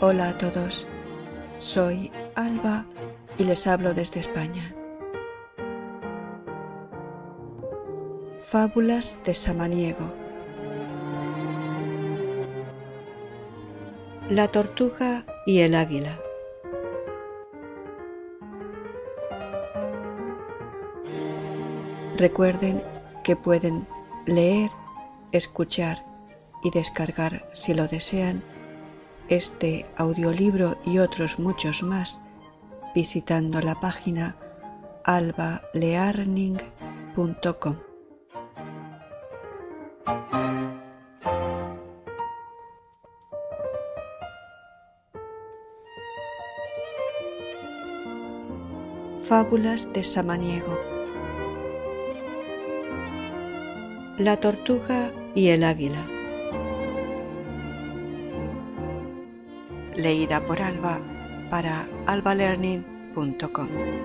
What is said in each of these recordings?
Hola a todos, soy Alba y les hablo desde España. Fábulas de Samaniego. La tortuga y el águila. Recuerden que pueden leer, escuchar y descargar, si lo desean, este audiolibro y otros muchos más visitando la página albalearning.com. Fábulas de Samaniego. La tortuga y el águila. Leída por Alba para albalearning.com.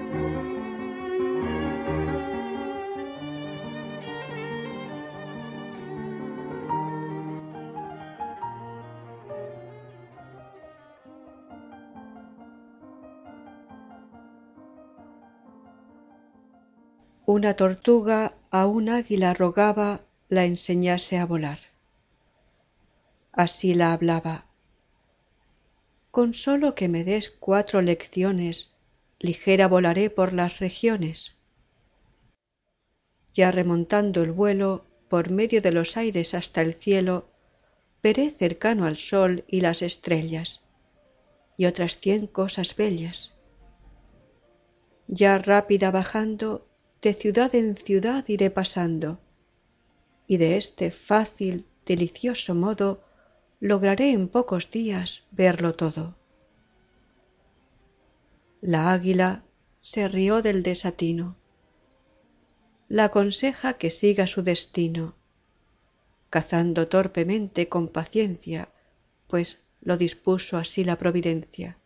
Una tortuga a un águila rogaba la enseñase a volar. Así la hablaba: con solo que me des 4 lecciones, ligera volaré por las regiones. Ya remontando el vuelo por medio de los aires hasta el cielo, veré cercano al sol y las estrellas, y otras 100 cosas bellas. Ya rápida bajando, de ciudad en ciudad iré pasando, y de este fácil, delicioso modo lograré en pocos días verlo todo. La águila se rió del desatino. La aconseja que siga su destino, cazando torpemente con paciencia, pues lo dispuso así la providencia.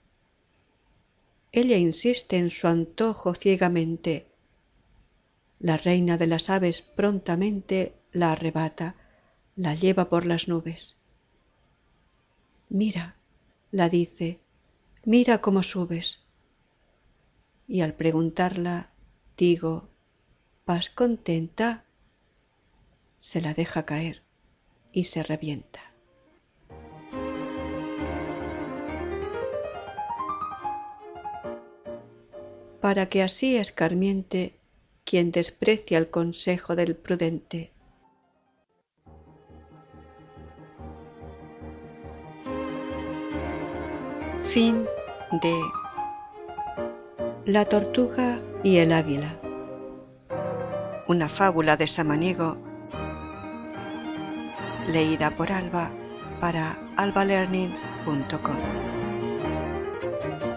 Ella insiste en su antojo ciegamente. La reina de las aves prontamente la arrebata, la lleva por las nubes. Mira, la dice, mira cómo subes. Y al preguntarla, digo, ¿vas contenta? Se la deja caer y se revienta. Para que así escarmiente quien desprecia el consejo del prudente. Fin de La tortuga y el águila. Una fábula de Samaniego, leída por Alba para albalearning.com.